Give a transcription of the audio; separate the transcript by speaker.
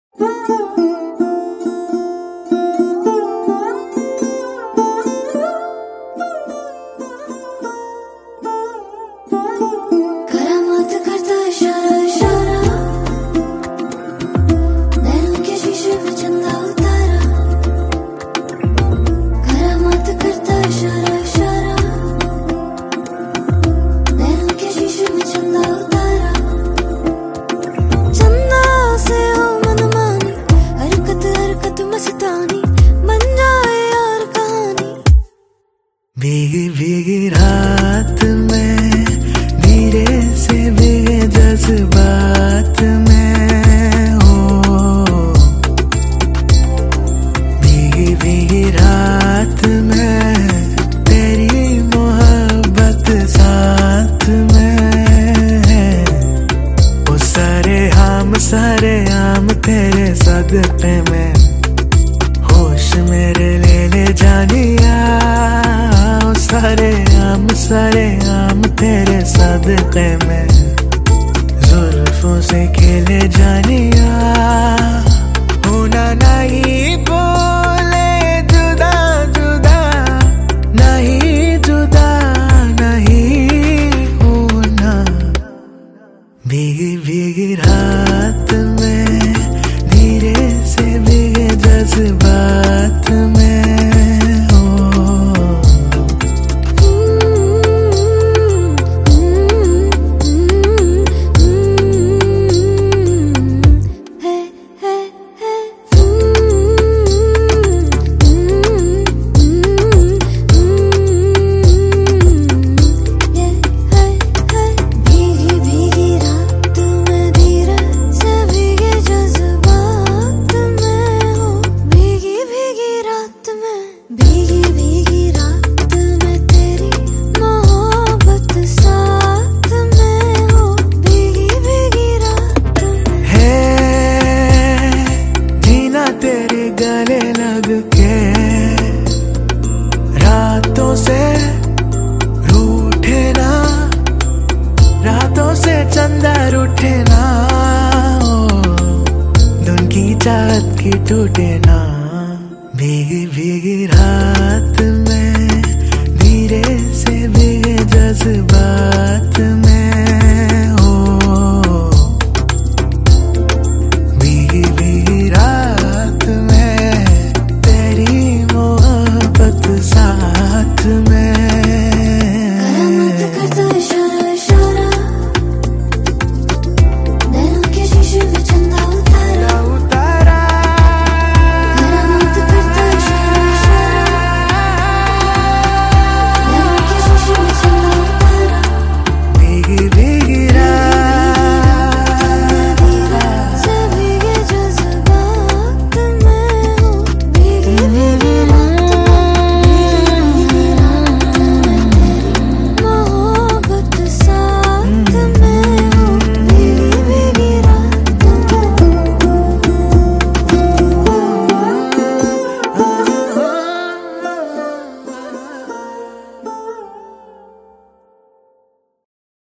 Speaker 1: भीगी भीगी रात में धीरे से भीगे जज्बात में हो। भीगी भीगी रात में तेरी मोहब्बत साथ में है। वो सारे आम तेरे सदक़े में होश मेरे ले ले जानिया। सारे आम तेरे सदक़े में जुल्फों से खेले जानिया। होना नहीं बोले जुदा जुदा, नहीं जुदा नहीं होना। भीगी भीगी रात में धीरे से भीगे जज्बात में। गले लग के रातों से रूठे ना, रातों से चंदा रूठे ना। धुन की चाहत की टूटे ना। भीगी भीगी